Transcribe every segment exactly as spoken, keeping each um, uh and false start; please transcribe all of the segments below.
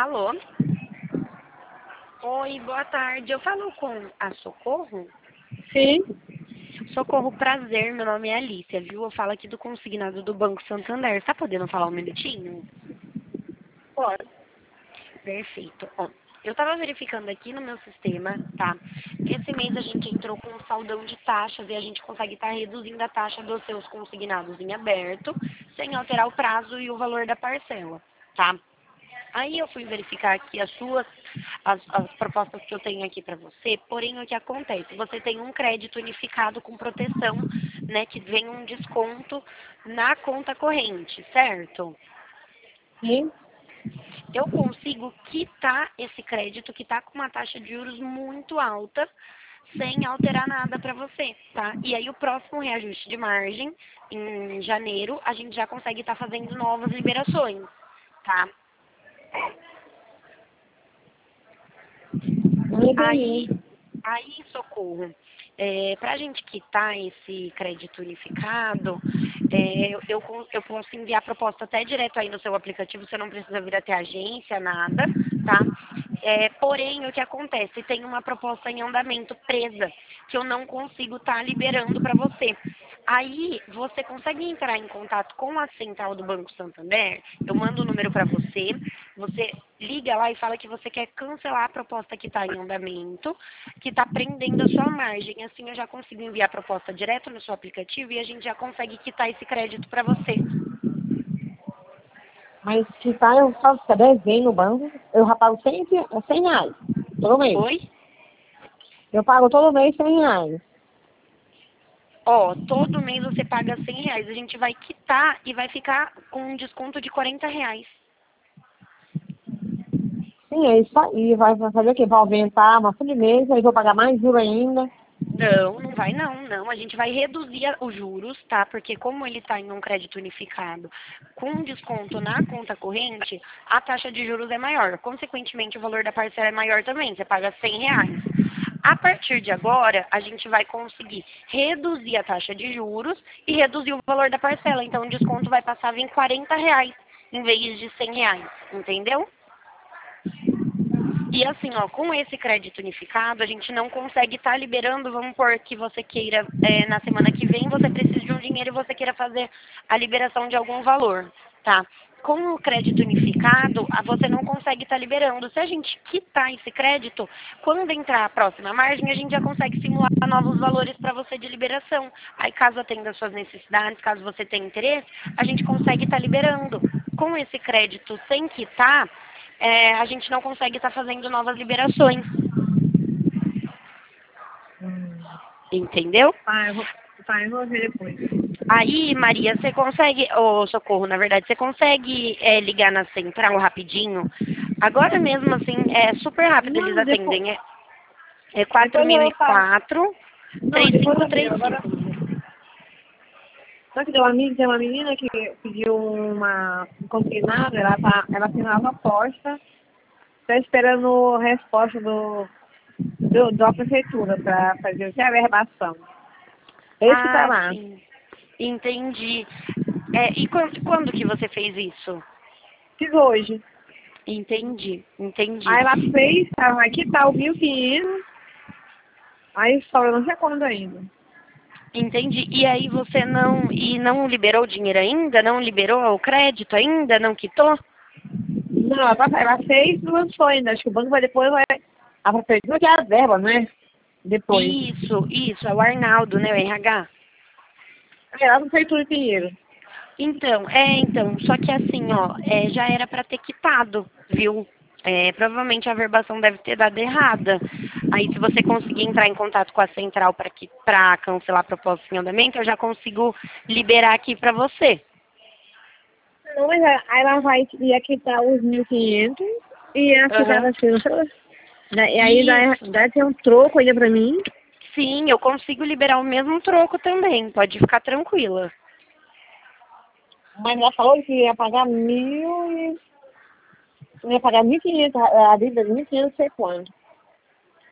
Alô? Oi, boa tarde. Eu falo com a Socorro? Sim. Socorro, prazer. Meu nome é Alicia, viu? Eu falo aqui do consignado do Banco Santander. Tá podendo falar um minutinho? Pode. Perfeito. Bom, eu estava verificando aqui no meu sistema, tá? Esse mês a gente entrou com um saldão de taxas e a gente consegue estar reduzindo a taxa dos seus consignados em aberto, sem alterar o prazo e o valor da parcela, tá? Aí eu fui verificar aqui as suas, as, as propostas que eu tenho aqui para você, porém o que acontece? Você tem um crédito unificado com proteção, né, que vem um desconto na conta corrente, certo? Sim. Eu consigo quitar esse crédito que está com uma taxa de juros muito alta, sem alterar nada para você, tá? E aí o próximo reajuste de margem, em janeiro, a gente já consegue estar fazendo novas liberações, tá? Não Aí, entendi. aí Socorro, é, para a gente quitar esse crédito unificado, é, eu, eu, con- eu posso enviar a proposta até direto aí no seu aplicativo, você não precisa vir até a agência, nada, tá? É, porém, o que acontece? Tem uma proposta em andamento presa, que eu não consigo estar liberando para você. Aí, você consegue entrar em contato com a central do Banco Santander, eu mando o número para você, você liga lá e fala que você quer cancelar a proposta que está em andamento, que está prendendo a sua margem. Assim eu já consigo enviar a proposta direto no seu aplicativo e a gente já consegue quitar esse crédito para você. Mas se tá, eu só ficar devendo no banco, eu já pago cem, cem reais. Todo mês. Oi? Eu pago todo mês cem reais. Ó, todo mês você paga cem reais. A gente vai quitar e vai ficar com um desconto de quarenta reais. Sim, é isso aí. Vai fazer o quê? Vai aumentar uma de mês, aí vou pagar mais juro ainda. Não, não vai não, não. A gente vai reduzir a- os juros, tá? Porque como ele está em um crédito unificado com desconto na conta corrente, a taxa de juros é maior. Consequentemente, o valor da parcela é maior também. Você paga cem reais. A partir de agora, a gente vai conseguir reduzir a taxa de juros e reduzir o valor da parcela. Então, o desconto vai passar a vir quarenta reais em vez de cem reais. Entendeu? E assim, ó, com esse crédito unificado, a gente não consegue estar liberando, vamos supor que você queira, é, na semana que vem, você precisa de um dinheiro e você queira fazer a liberação de algum valor, tá? Com o crédito unificado, a- você não consegue estar liberando. Se a gente quitar esse crédito, quando entrar a próxima margem, a gente já consegue simular novos valores para você de liberação. Aí, caso atenda às suas necessidades, caso você tenha interesse, a gente consegue estar liberando. Com esse crédito sem quitar, é, a gente não consegue estar fazendo novas liberações. Entendeu? Tá, eu vou, tá, eu vou ver depois. Aí, Maria, você consegue, ô Socorro, na verdade, você consegue é, ligar na central rapidinho? Agora mesmo, assim, é super rápido, eles Não, depois, atendem. É, é depois eu vou falar. quatro mil e quatro, Não, depois eu vejo. Agora, três cinco três cinco. só que tem uma amiga, tem uma menina que pediu uma consignada, ela, tá, ela assinou uma aposta, está esperando a resposta do, do, da prefeitura para fazer a verbação. Esse que tá Ah, lá. sim. Entendi. É, e quando, quando que você fez isso? Fiz hoje. Entendi, entendi. Aí ela fez, ela vai quitar o mil e quinhentos, aí só eu não sei quando ainda. Entendi. E aí você não e não liberou o dinheiro ainda? Não liberou o crédito ainda? Não quitou? Não, ela, tá, ela fez e não lançou ainda. Acho que o banco vai depois, vai. A prefeitura quer a verba, né? Depois. Isso, isso, é o Arnaldo, né, o R H? Aí ela não fez tudo dinheiro. Então, é, então, só que assim, ó, é, já era para ter quitado, viu? É, provavelmente a verbação deve ter dado errada. Aí, se você conseguir entrar em contato com a central para que para cancelar a proposta em andamento, eu já consigo liberar aqui para você. Não, mas aí ela vai ia quitar os mil e quinhentos e ia ficar Aham. assim, não sei lá. Da- E aí dá, Isso. dá ter um troco ainda pra mim. Sim, eu consigo liberar o mesmo troco também. Pode ficar tranquila. Mas ela falou que ia pagar mil e. Ia pagar mil e quinhentos, a dívida de mil e quinhentos, não sei quanto.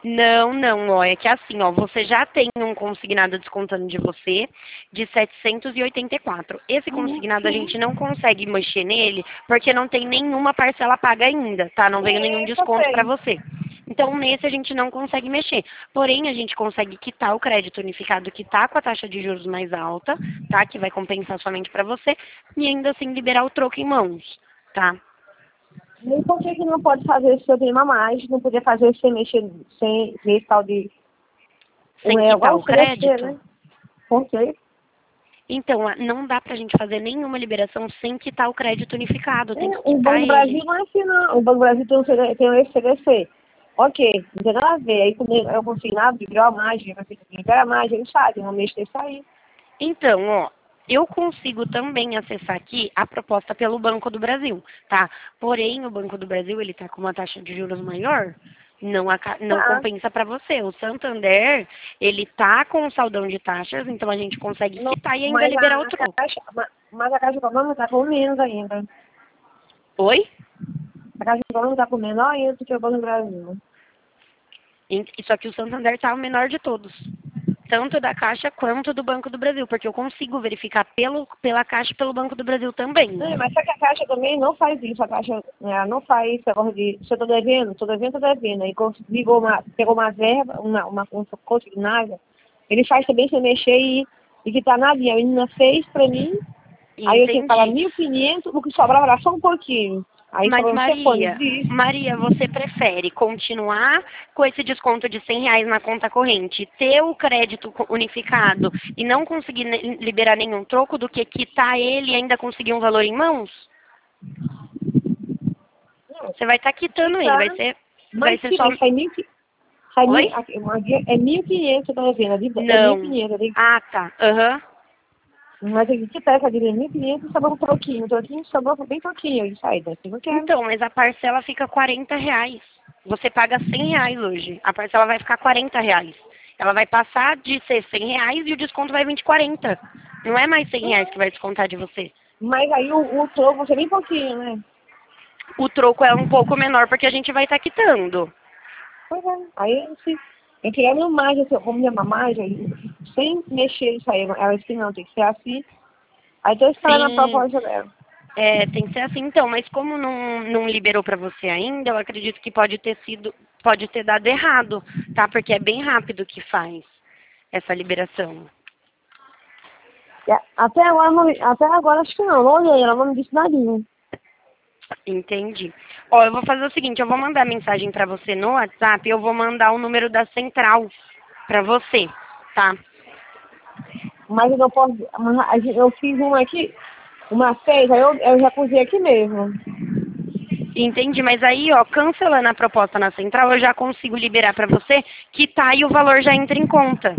Não, não, ó, é que assim, ó, você já tem um consignado descontando de você de setecentos e oitenta e quatro. Esse Uhum, consignado a sim. gente não consegue mexer nele porque não tem nenhuma parcela paga ainda, tá? Não veio nenhum Sim, eu desconto para sei. você. Então, nesse a gente não consegue mexer. Porém, a gente consegue quitar o crédito unificado que tá com a taxa de juros mais alta, tá? Que vai compensar somente para você e ainda assim liberar o troco em mãos, tá? E por que que não pode fazer se eu tenho a mais? Não podia fazer sem mexer, sem esse tal de... Um Sem é quitar igual o o C D C, crédito. né? Por quê? Então, a- não dá pra gente fazer nenhuma liberação sem quitar o crédito unificado, tem É, que o quitar Banco do ele. Brasil não é assim, não. O Banco do Brasil tem, um C D, tem um C D C. Ok, não tem nada a ver. Aí quando eu consignado, liberou a margem, libera a margem, ele sabe, não mexe desse aí. Então, ó, eu consigo também acessar aqui a proposta pelo Banco do Brasil, tá? Porém, o Banco do Brasil, ele tá com uma taxa de juros maior, não, aca- não Tá. compensa para você. O Santander, ele tá com um saldão de taxas, então a gente consegue Não, quitar e ainda mas liberar o a troco. Caixa, ma- mas a Caixa Econômica está com menos ainda. Oi? A Caixa Econômica está com menor ainda do que o Banco do Brasil. Em- Só que o Santander tá o menor de todos. Tanto da Caixa quanto do Banco do Brasil, porque eu consigo verificar pelo, pela Caixa e pelo Banco do Brasil também. É, mas só que a Caixa também não faz isso. A Caixa né, não faz esse negócio de se eu estou devendo, estou devendo, estou devendo. Aí cons- ligou uma, pegou uma verba, uma, uma, uma consignada, ele faz também sem mexer e, e que tá nadinha. A menina fez pra mim, aí eu tinha que pagar Entendi. mil e quinhentos, o que sobrava era só um pouquinho. Aí Mas sobrou não sei quanto Maria, disso. Maria, você prefere continuar com esse desconto de cem reais na conta corrente, ter o crédito co- unificado e não conseguir ne- liberar nenhum troco do que quitar ele e ainda conseguir um valor em mãos? Não, Você vai estar quitando ele, vai tá. ser, vai Mas ser se só. bem, sai mil, qui- sai Oi? mil, aqui, uma dia é mil e quinhentos, eu tô devendo, a dívida é mil e Não. quinhentos, eu tenho Ah, tá. Aham. mas tem que quitar essa dívida é mil e quinhentos e sobrou um troquinho. Um troquinho sobrou bem troquinho. Eu disse, aí, daqui eu não quero. Então, mas a parcela fica quarenta reais. Você paga cem reais hoje. A parcela vai ficar quarenta reais. Ela vai passar de ser cem reais e o desconto vai vir de quarenta. Não é mais cem reais que vai descontar de você. Mas aí o, o troco vai ser bem pouquinho, né? O troco é um pouco menor porque a gente vai estar quitando. Pois é. Aí eu disse, eu queria uma margem, assim, como minha margem, sem mexer isso aí. Ela disse que não, tem que ser assim. Aí tô esperando a Sim, proposta dela. é, tem que ser assim então, mas como não, não liberou para você ainda, eu acredito que pode ter sido, pode ter dado errado, tá? Porque é bem rápido que faz essa liberação. E a- Até agora, não, até agora acho que não. Não olhei, ela não me disse nadinha. Entendi. Ó, eu vou fazer o seguinte, eu vou mandar mensagem para você no WhatsApp, eu vou mandar o número da central para você, tá? Mas eu não posso. Mas a gente- eu fiz uma aqui, uma seis, aí eu, eu já cozinhei aqui mesmo. Entendi, mas aí, ó, cancelando a proposta na central, eu já consigo liberar para você, que tá e o valor já entra em conta.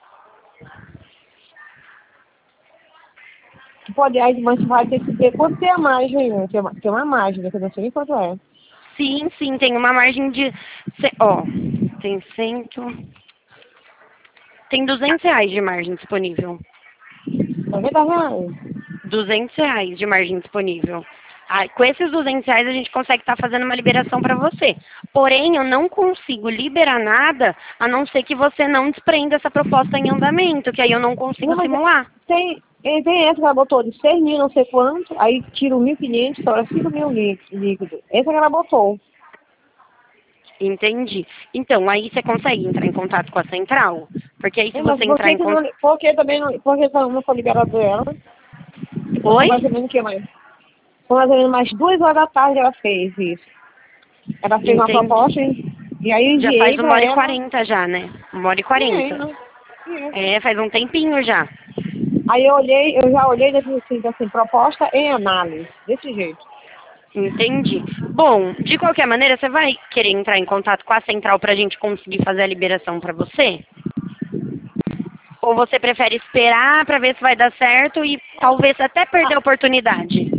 Pode, aí você vai ter que ver quanto tem a margem, né? Tem uma, tem uma margem, né? Que eu não sei nem quanto é. Sim, sim, tem uma margem de, ce- ó, tem cento, tem duzentos reais de margem disponível. noventa reais. duzentos reais de margem disponível. Ah, com esses duzentos reais a gente consegue estar fazendo uma liberação para você. Porém, eu não consigo liberar nada a não ser que você não desprenda essa proposta em andamento, que aí eu não consigo Não, mas simular. tem, eh, tem essa que ela botou de seis mil, não sei quanto, aí tira o mil e quinhentos, sobra cinco mil lí- líquido. Essa que ela botou. Entendi. Então, aí você consegue entrar em contato com a central? Porque aí se É, mas você por entrar que, em que não, contato... por que também não, por que não não foi liberado ela? Foi Oi? mais ou menos o que mais? Foi mais ou menos mais duas horas da tarde ela fez isso. Ela fez uma Entendi. proposta e e aí eu Já faz enviei uma pra hora e ela. quarenta já, né? Uma hora e Sim, quarenta. não. Sim. É, faz um tempinho já. Aí eu olhei, eu já olhei desse, assim, assim, proposta em análise, desse jeito. Entendi. Bom, de qualquer maneira, você vai querer entrar em contato com a central para a gente conseguir fazer a liberação para você? Ou você prefere esperar para ver se vai dar certo e talvez até perder a oportunidade?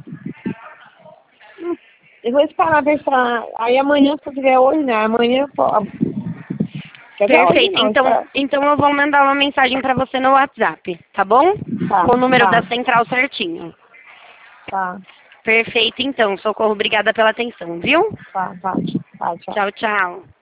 Eu vou esperar ver se ela... Aí amanhã, se eu tiver hoje, né? Amanhã, pô, quer ver hoje Perfeito. não, Então, espera. então eu vou mandar uma mensagem para você no WhatsApp, tá bom? Tá, Com o número da tá, central certinho. tá, Perfeito, então. Socorro, obrigada pela atenção, viu? tá, tá, tá, tchau. Tchau, tchau.